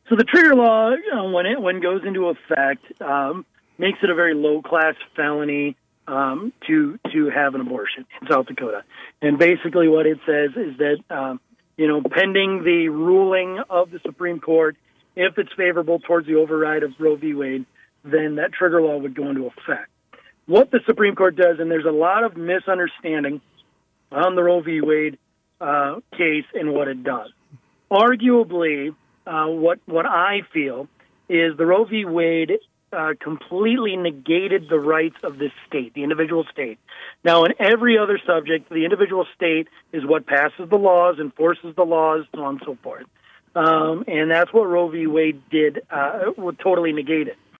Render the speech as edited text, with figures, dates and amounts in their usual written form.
So the trigger law, when it goes into effect, makes it a very low class felony to have an abortion in South Dakota. And basically, what it says is that pending the ruling of the Supreme Court, if it's favorable towards the override of Roe v. Wade, then that trigger law would go into effect. What the Supreme Court does, and there's a lot of misunderstanding on the Roe v. Wade case and what it does. Arguably, what I feel is the Roe v. Wade completely negated the rights of this state, the individual state. Now, in every other subject, the individual state is what passes the laws, enforces the laws, so on and so forth. And that's what Roe v. Wade did, would totally negate it.